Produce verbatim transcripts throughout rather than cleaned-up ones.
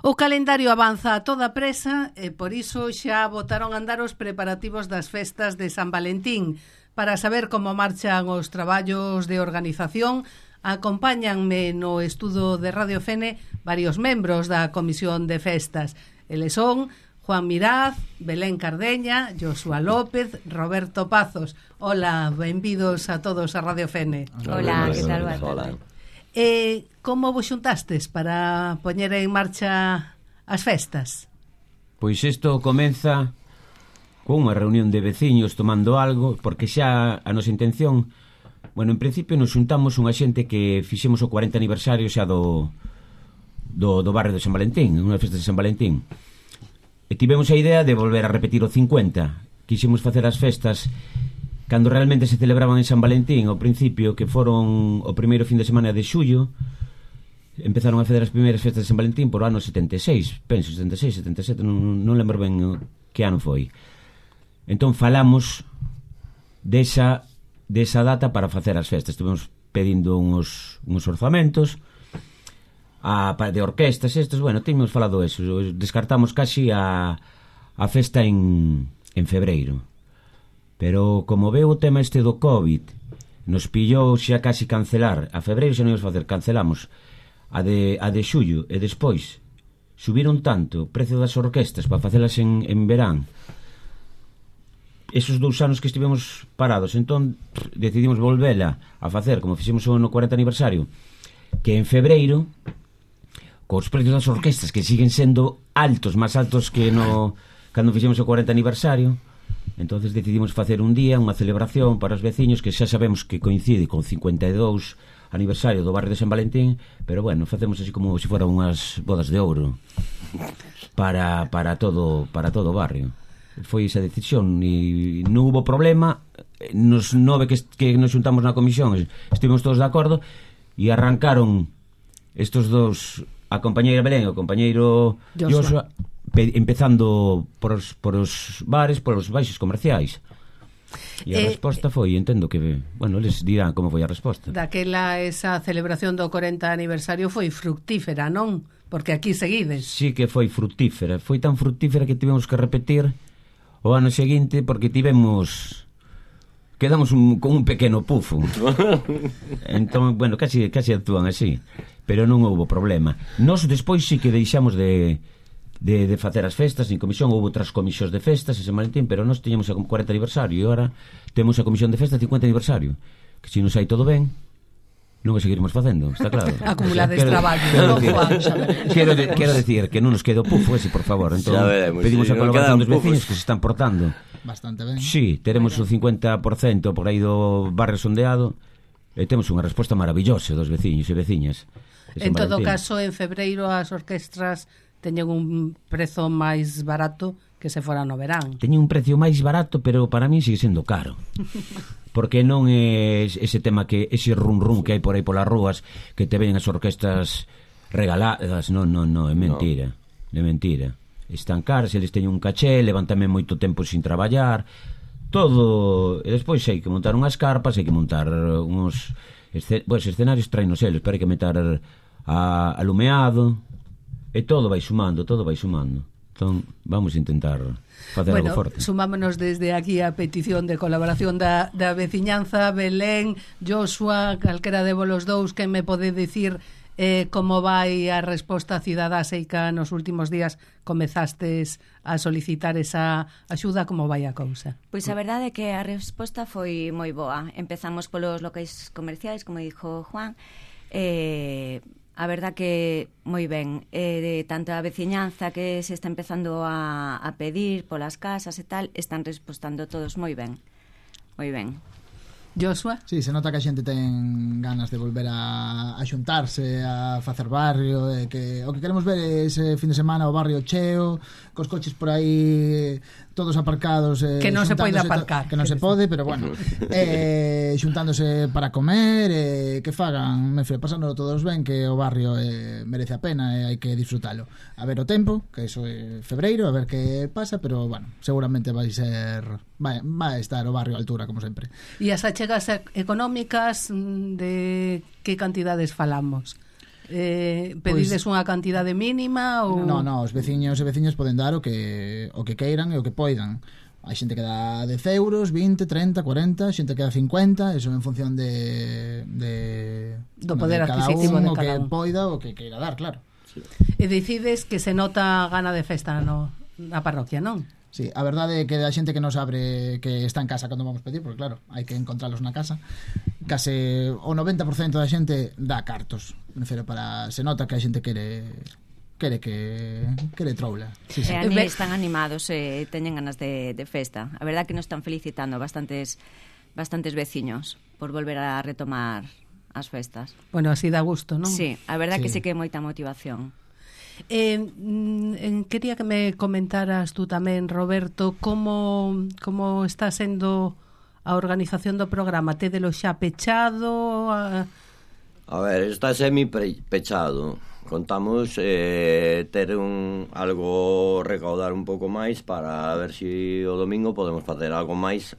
O calendario avanza a toda presa e por iso xa botaron a andar os preparativos das festas de San Valentín. Para saber como marchan os traballos de organización, acompáñanme no estudo de Radio Fene varios membros da Comisión de Festas. Eles son Juan Miraz, Belén Cardeña, Josué López, Roberto Pazos. Hola, benvidos a todos a Radio Fene. Hola, que tal? Hola. E como vos xuntastes para poñer en marcha as festas? Pois isto comeza con unha reunión de veciños tomando algo, porque xa a nosa intención, bueno, en principio nos xuntamos unha xente que fixemos o cuarenta aniversario xa do do, do barrio de San Valentín, unha festa de San Valentín, e tivemos a idea de volver a repetir o cincuenta. Quixemos facer as festas cando realmente se celebraban en San Valentín, ao principio, que foron o primeiro fin de semana de xullo. Empezaron a fazer as primeiras festas de San Valentín por o ano setenta e seis, penso, setenta e seis, setenta e sete, non, non lembro ben que ano foi. Entón falamos desa, desa data para facer as festas. Estivemos pedindo uns, uns orzamentos a, de orquestas estos, bueno, tínhamos falado eso. Descartamos casi a, a festa en, en febreiro. Pero como veo o tema este do COVID, nos pillou xa casi cancelar. A febreiro xa non íamos facer, cancelamos a de, a de xullo, e despois subiron tanto o precio das orquestas para facelas en, en verán, esos dous anos que estivemos parados. Entón decidimos volvela a facer como fixemos no cuarenta aniversario, que en febreiro, cos precios das orquestas que siguen sendo altos, máis altos que no cando fixemos o cuarenta aniversario. Entonces decidimos facer un día, unha celebración para os veciños, que xa sabemos que coincide con cincuenta e dous aniversario do barrio de San Valentín, pero bueno, facemos así como se foran unhas bodas de ouro para, para todo para todo o barrio. Foi esa decisión e non hubo problema. Nos nove que, que nos xuntamos na comisión estivemos todos de acordo e arrancaron estos dos, a compañeira Belén e o compañeiro Joshua, empezando por os, por os bares, por os baixos comerciais. E a eh, resposta foi, entendo que, bueno, eles dirán como foi a resposta. Daquela esa celebración do cuarenta aniversario foi fructífera, non? Porque aquí seguides. Sí que foi fructífera, foi tan fructífera que tivemos que repetir o ano seguinte, porque tivemos quedamos un, con un pequeno pufo. Entón, bueno, casi, casi actúan así, pero non houve problema. Nós despois sí que deixamos de De, de facer as festas. En comisión houve outras comisións de festas en San Valentín, pero nós teñamos a cuarenta aniversario e agora temos a comisión de festas cincuenta aniversario, que se nos hai todo ben non o seguiremos facendo, está claro. Acumulades o sea, traballo. Quero, decir, quero, de, quero decir que non nos quede o pufo ese, por favor. Entón, veremos, pedimos sí, a colaboración dos veciños que se están portando bastante ben. Sí, teremos o cincuenta por cento por aí do barrio sondeado e temos unha resposta maravillosa dos veciños e veciñas. En todo caso, en febreiro as orquestras teñen un prezo máis barato que se fora no verán. Teñen un precio máis barato, pero para mí sigue sendo caro. Porque non é ese tema que ese rum rum que hai por aí polas rúas, que te ven as orquestas regaladas, non, non, non, é mentira. No. É mentira. Están caras, eles teñen un caché, levan tamén moito tempo sin traballar, todo, e despois hai que montar unhas carpas, hai que montar uns escen... pues, escenarios traen os eles, pero hai que meter a alumeado. E todo vai sumando, todo vai sumando. Entón, vamos a intentar facer bueno, algo forte. Sumámonos desde aquí a petición de colaboración da, da veciñanza. Belén, Joshua, calquera de vos dous, que me pode dicir eh, como vai a resposta cidadá? Sei que nos últimos días comezastes a solicitar esa axuda, como vai a cousa? Pois a verdade é que a resposta foi moi boa. Empezamos polos locais comerciais, como dixo Juan, eh... a verdad que moi ben, eh, de tanto a veciñanza que se está empezando a, a pedir polas casas e tal, están respostando todos moi ben, moi ben. Joshua? Sí, se nota que a xente ten ganas de volver a, a xuntarse, a facer barrio, e que o que queremos ver é ese fin de semana o barrio cheo, cos coches por aí todos aparcados, eh, que non se pode aparcar, que non se pode, pero bueno, eh, xuntándose para comer, eh, que fagan, me fre, pasándolo todos ben, que o barrio eh, merece a pena e hai que disfrutalo. A ver o tempo, que iso é febreiro, a ver que pasa, pero bueno, seguramente vai ser vai, vai estar o barrio a altura, como sempre. E as achegas económicas, de que cantidades falamos? Eh, pedides pues, unha cantidade mínima ou... No, no, os veciños e veciñas poden dar o que o que queiran e o que poidan. Hai xente que dá dez euros, vinte, treinta, cuarenta, xente que dá cincuenta, eso en función de, de do poder de cada adquisitivo un, de o cada que un. poida o que queira dar, claro. Sí. E decides que se nota gana de festa no, na parroquia, non? Sí, a verdade é que a xente que nos abre, que está en casa cando vamos pedir, porque claro, hai que encontralos na casa, case o noventa por cento da xente dá cartos, prefiro para se nota que a xente quere quere que quere troula. Sí, sí. E ani están animados e teñen ganas de, de festa. A verdade que nos están felicitando bastantes bastantes veciños por volver a retomar as festas. Bueno, así dá gusto, non? Sí, a verdade sí. que sí que é moita motivación. Eh, mm, quería que me comentaras tú tamén, Roberto, como, como está sendo a organización do programa. Tédelo xa pechado? A, a ver, está semi pechado. Contamos eh, ter un algo, recaudar un pouco máis para ver se si o domingo podemos facer algo máis,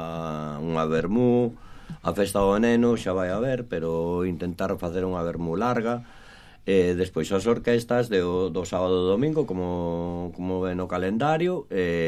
a unha vermú, a festa do neno xa vai a ver, pero intentar facer unha vermú larga. Eh, despois as orquestas do, do sábado e domingo como, como ven no calendario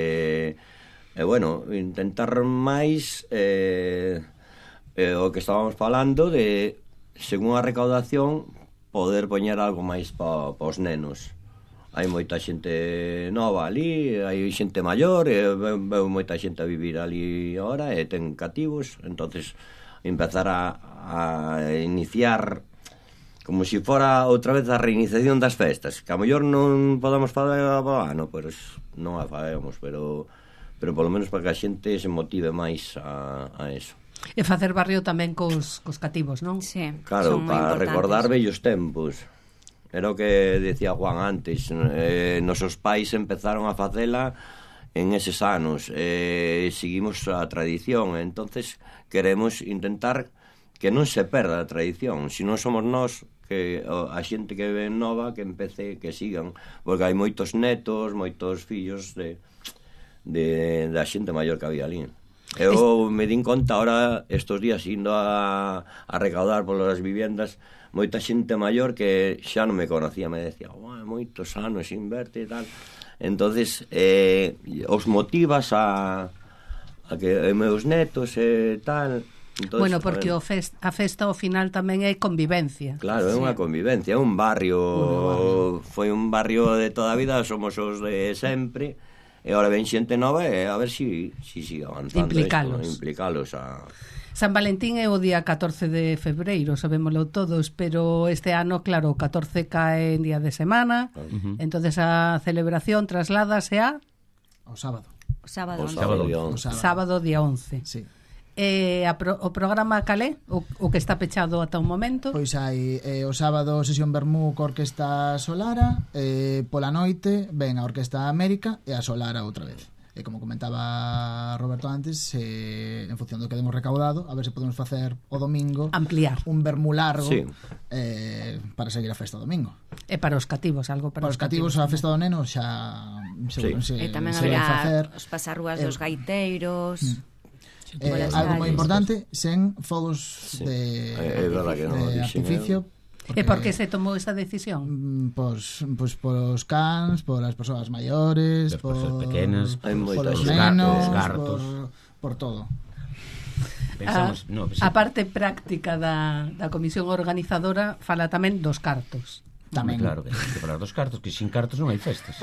e, eh, eh, bueno, intentar máis eh, eh, o que estábamos falando de, según a recaudación, poder poñer algo máis pa, pa os nenos. Hai moita xente nova ali, hai xente maior, e veo, veo moita xente a vivir ali agora e ten cativos, entonces empezar a, a iniciar como se si fora outra vez a reiniciación das festas, que a mellor non podemos fazer o ano, pois non a faremos, pero pero polo menos para que a xente se motive máis a, a eso. E facer barrio tamén cos, cos cativos, non? Sí, claro, para recordar vellos tempos. Era o que decía Juan antes, eh, nosos pais empezaron a facela en eses anos, eh, seguimos a tradición, entonces queremos intentar que non se perda a tradición, se non somos nós, que a xente que ven nova que empece, que sigan, porque hai moitos netos, moitos fillos de, de da xente maior que había ali. Eu me din conta ahora estos días indo a, a recaudar polas viviendas, moita xente maior que xa non me conocía, me decía, oh, moitos anos sin verte e tal. Entonces eh, os motivas a, a que meus netos e tal. Entonces, bueno, porque o fest, a festa ao final tamén é convivencia. Claro, é unha convivencia, é un barrio, barrio, foi un barrio de toda a vida, somos os de sempre, e agora ven xente nova e a ver si, si sigue avanzando. Implicalos. Esto, implicalos a... San Valentín é o día catorce de febreiro, sabémoslo todos, pero este ano, claro, o catorce cae en día de semana, uh-huh. entonces a celebración trasládase a... O sábado. O sábado, o sábado, día once. Sábado día once. Sí. Eh, a pro, o programa calé o, o que está pechado ata un momento? Pois hai eh, o sábado sesión vermú co Orquesta Solara, eh, pola noite ven a Orquesta América e a Solara outra vez. E como comentaba Roberto antes, eh, en función do que demos recaudado, a ver se podemos facer o domingo ampliar un vermú largo, sí. eh, para seguir a festa o domingo. E para os cativos, algo para, para os cativos, cativos a festa do neno xa sí. se, e tamén se habrá os pasarrúas eh, dos gaiteiros. Mm. Eh, algo moi importante, sen fogos sí. de, eh, de, no, de artificio. Porque, e por que se tomou esa decisión? Pois pues, pues, polos cans, por as persoas maiores, por as pequenas, por os nenos, por, por todo. Pensamos, a, no, pensamos. A parte práctica da, da comisión organizadora fala tamén dos cartos. Tamén. Claro, que hai que falar dos cartos, que sin cartos non hai festas.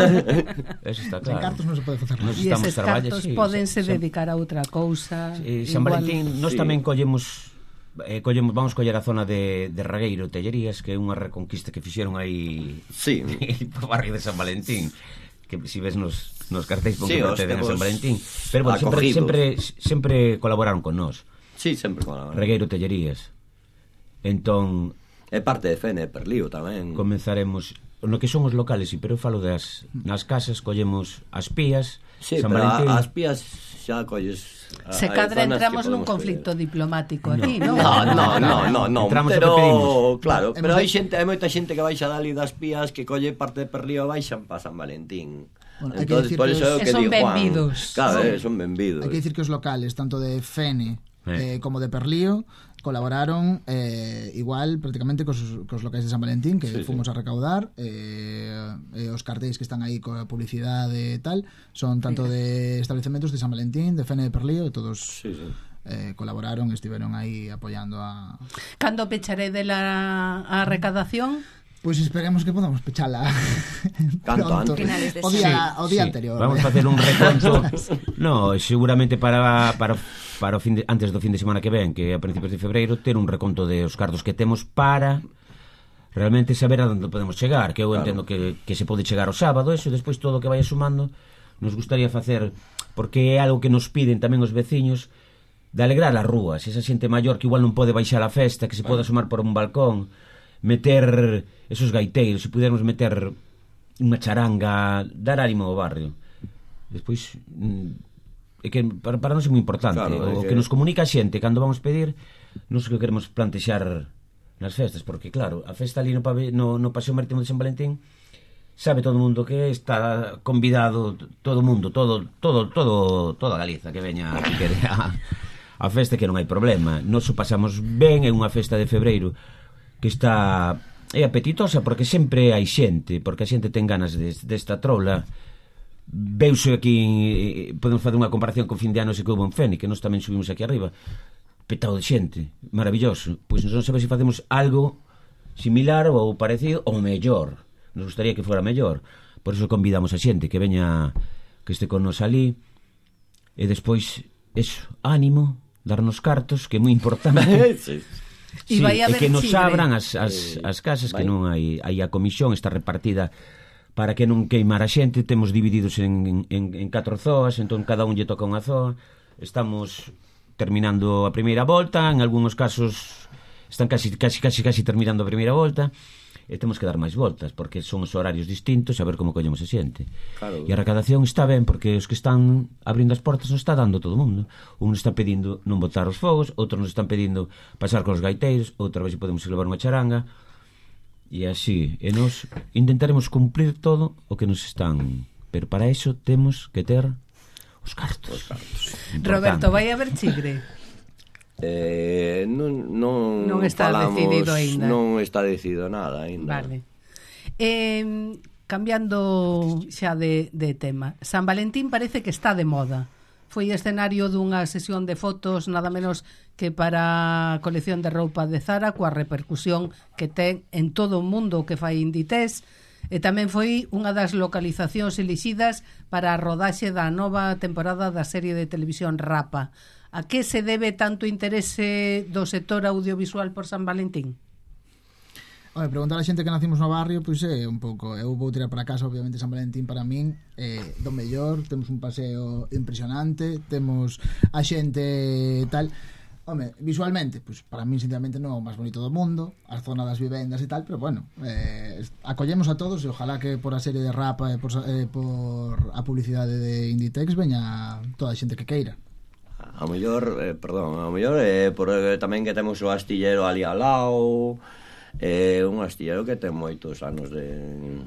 Eso está claro. Sin cartos non se pode facer nada. E eses cartos sí, pódense sí, dedicar a outra cousa. Sí, San Valentín, nós sí. tamén collemos, eh, collemos, vamos coller a zona de, de Ragueiro, Tellerías, que é unha reconquista que fixeron aí sí. no barrio de San Valentín, que si ves nos, nos cartéis con sí, que perteden a San Valentín. Pero bueno, sempre, sempre, sempre colaboraron con nós. Sí, sempre colaboraron. Ragueiro, Tellerías. Entón... É parte de Fene, Perlío tamén. Comenzaremos no que son os locales, sí, pero eu falo das nas casas, collemos as pías, sí, San pero Valentín. as pías xa colles. Se cadra entramos nun conflicto ver. diplomático no. aquí, non? No, no, no, no, no. Entramos pero claro, pero hai xente, hai moita xente que baixa dali das pías que colle parte de Perlío e baixan para San Valentín. Bueno, entonces, por eso é o que son digo, benvidos. Claro, eh, son benvidos. Hai que dicir que os locales, tanto de Fene eh. Eh, como de Perlío, colaboraron eh, igual prácticamente cos, cos locais de San Valentín que sí, fomos sí. a recaudar eh, eh, os cartéis que están aí coa publicidade e tal son tanto de establecementos de San Valentín, de Fene de Perlío, todos Sí, sí. eh, colaboraron, estiveron aí apoyando a... Cando pecharé de la a recadación? Pois pues esperemos que podamos pechala Canto pronto. antes. Finales de O día, Sí, o día sí. anterior. Vamos a facer un reconto. No, seguramente para para para o fin de, antes do fin de semana que ven, que a principios de febreiro, ter un reconto de os cartos que temos para realmente saber a onde podemos chegar, que eu Claro. entendo que, que se pode chegar o sábado, eso, despois todo o que vaya sumando, nos gustaría facer, porque é algo que nos piden tamén os veciños, de alegrar as rúas, esa xente maior que igual non pode baixar a festa, que se pode asomar por un balcón, meter esos gaiteiros, se pudermos meter unha charanga, dar ánimo ao barrio. Despois mm, é que para, para nós é moi importante, Claro, o é que... que nos comunica a xente cando vamos pedir, non sei o que queremos plantexar nas festas, porque claro, a festa ali no, pave, no, no Paseo Marítimo de San Valentín sabe todo o mundo que está convidado, todo o mundo, todo, todo, todo, toda Galiza que veña a, a, a festa, que non hai problema. Nos o pasamos ben, é unha festa de febreiro que está é apetitosa porque sempre hai xente, porque a xente ten ganas de, desta trola. Veuse aquí, podemos facer unha comparación con fin de ano se que houve en Fene, que nós tamén subimos aquí arriba, petado de xente, maravilloso. Pois non sabemos se facemos algo similar ou parecido ou mellor. Nos gustaría que fora mellor. Por iso convidamos a xente que veña, que este con nos ali, e despois eso, ánimo, darnos cartos, que é moi importante. Sí. E Sí, vai e haber que nos chigre. abran as, as, Eh, as casas, vai. que non hai, hai a comisión está repartida para que non queimar a xente. Temos divididos en, en, en catro zoas, entón cada un lle toca unha zoa. Estamos terminando a primeira volta, en algúns casos están casi casi casi casi terminando a primeira volta, e temos que dar máis voltas porque son os horarios distintos, a ver como collemos a xente. Claro. E a recadación está ben porque os que están abrindo as portas non está dando todo o mundo. Un está pedindo non botar os fogos, outros nos están pedindo pasar con os gaiteiros, outra vez podemos levar unha charanga, e así, e nos intentaremos cumplir todo o que nos están, pero para eso temos que ter os cartos. Os cartos. Roberto, vai haber chigre? Eh, non, non, Non está falamos, decidido aínda. Non está decidido nada aínda. Vale. Eh, cambiando xa de, de tema, San Valentín parece que está de moda. Foi escenario dunha sesión de fotos nada menos que para a colección de roupa de Zara, coa repercusión que ten en todo o mundo que fai Inditex, e tamén foi unha das localizacións elixidas para a rodaxe da nova temporada da serie de televisión Rapa. A que se debe tanto interese do sector audiovisual por San Valentín? Oye, preguntar a xente que nacimos no barrio, pois é un pouco, eu vou tirar para casa, obviamente San Valentín para min é eh, do mellor, temos un paseo impresionante, temos a xente tal. Home, visualmente, pois para min sinceramente non é o máis bonito do mundo, a zona das vivendas e tal, pero bueno, eh, acollemos a todos e ojalá que por a serie de Rapa e por, eh, por a publicidade de Inditex veña toda a xente que queira. A mellor, eh, perdón, a mellor é eh, por eh, tamén que temos o astillero ali ao lado, é eh, un astillero que ten moitos anos de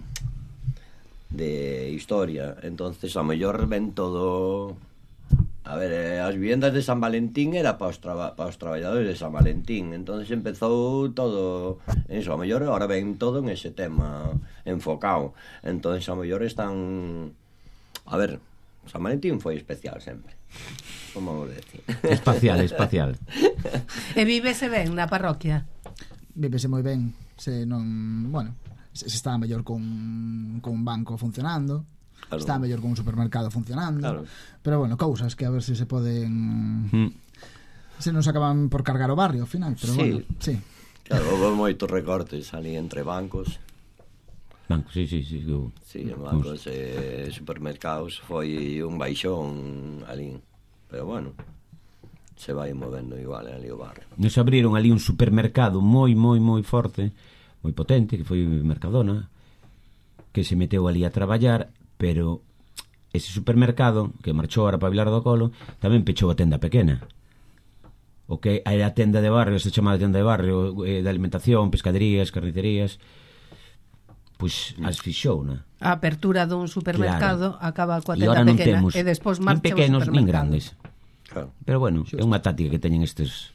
de historia, entonces a mellor ven todo. A ver, eh, as vivendas de San Valentín era para os, traba, para os traballadores de San Valentín, entonces empezou todo en eso, a mellor ahora ven todo en ese tema enfocado, entonces a mellor están, a ver, San Valentín foi especial sempre, como vamos decir. Espacial, espacial. E vívese ben na parroquia? Vívese moi ben, se non, bueno, se, se está mellor con, con un banco funcionando. Claro. Está mellor con un supermercado funcionando, claro. Pero bueno, cousas que a ver se se poden mm. se nos acaban por cargar o barrio ao final, pero sí. bueno, sí. Claro, houve moitos recortes ali entre bancos. Bancos, sí, sí, sí. Eu... Sí, bancos e eh, supermercados foi un baixón ali, pero bueno, se vai movendo igual ali o barrio. Nos abriron ali un supermercado moi, moi, moi forte, moi potente, que foi Mercadona, que se meteu ali a traballar, pero ese supermercado que marchou ahora para Vilar do Colo tamén pechou a tenda pequena, o que era a tenda de barrio, se chama tenda de barrio, eh, de alimentación, pescaderías, carnicerías, pois as fixou, na? A apertura dun supermercado, claro, acaba coa tenda pequena e despois marcha nin pequenos o nin grandes, claro. Pero bueno, Xusto. É unha táctica que teñen estes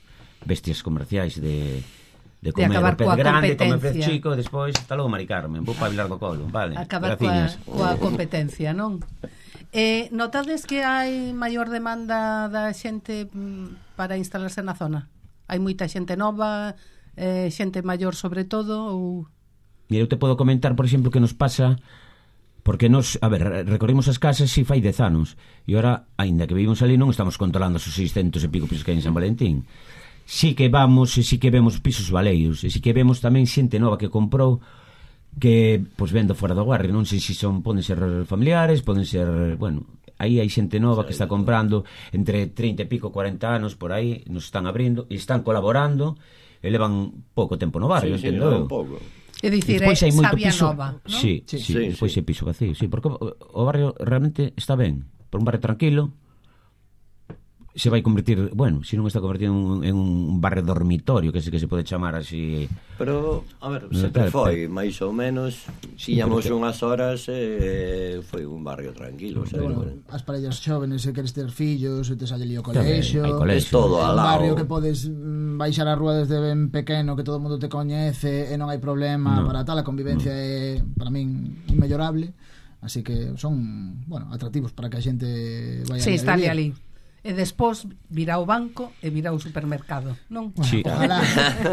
bestias comerciais de de De comer acabar pez coa grande, comer pez competencia. chico, despois está logo Mari Carmen, vou para Vilar do Colo, vale. Acabar coa, graciñas. coa competencia, non? Eh, notades que hai maior demanda da xente mm, para instalarse na zona? Hai moita xente nova, eh, xente maior sobre todo, ou... Mira, eu te podo comentar, por exemplo, que nos pasa porque nos, a ver, recorrimos as casas si fai dez anos e ora, aínda que vivimos ali, non estamos controlando os seiscentos e pico pisos que hai en San Valentín. Si que vamos e si que vemos pisos valeiros e si que vemos tamén xente nova que comprou que, pois, vendo fora do barrio, non sei se son, poden ser familiares, poden ser, bueno, aí hai xente nova que está comprando entre trinta e pico, cuarenta anos por aí, nos están abrindo e están colaborando e levan pouco tempo no barrio, Sí, sí, entendo eu. un pouco. É dicir, Despois hai é moito sabia piso. nova, non? Sí, sí, Sí, despois sí. hai piso vacío, sí, porque o, o barrio realmente está ben, por un barrio tranquilo. Se vai convertir, bueno, se non está convertido en un, en un barrio dormitorio, que se que se pode chamar así. Pero, a ver, No, sempre claro, foi, máis ou menos, Sí, tiñamos porque- unhas horas e foi un barrio tranquilo, Pero, sabe? bueno, as parellas xóvenes, se queres ter fillos, se te sale lío Tamén, colexio, hai colexio. Es todo é al un lado. barrio que podes mm, baixar a rúa desde ben pequeno, que todo o mundo te coñece e non hai problema No. para tal, a convivencia No. é para min inmellorable, así que son, bueno, atractivos para que a xente vaya Sí, a está vivir. ali. E despois virá o banco e virá o supermercado, non? Bueno, Sí. ojalá.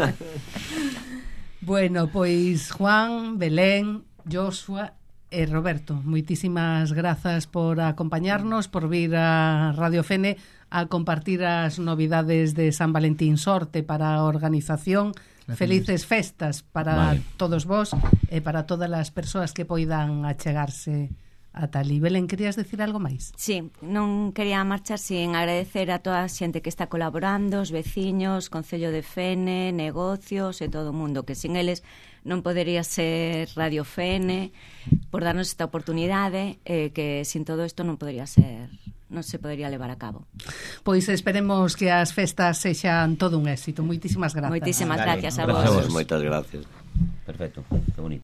Bueno, pois Juan, Belén, Joshua e Roberto, moitísimas grazas por acompañarnos, por vir a Radio Fene a compartir as novidades de San Valentín. Sorte para a organización, Gracias. felices festas para Vale. todos vos e para todas as persoas que poidan achegarse a tal. E Belén, querías decir algo máis? Sí, non quería marchar sin agradecer a toda a xente que está colaborando, os veciños, Concello de Fene, negocios e todo o mundo, que sin eles non podería ser Radio Fene, por darnos esta oportunidade, eh, que sin todo isto non podería ser, non se podería levar a cabo. Pois esperemos que as festas sexan todo un éxito. Moitísimas grazas. Moitísimas Dale, gracias a gracias a vos. vos. Moitas gracias. Perfecto, que bonito.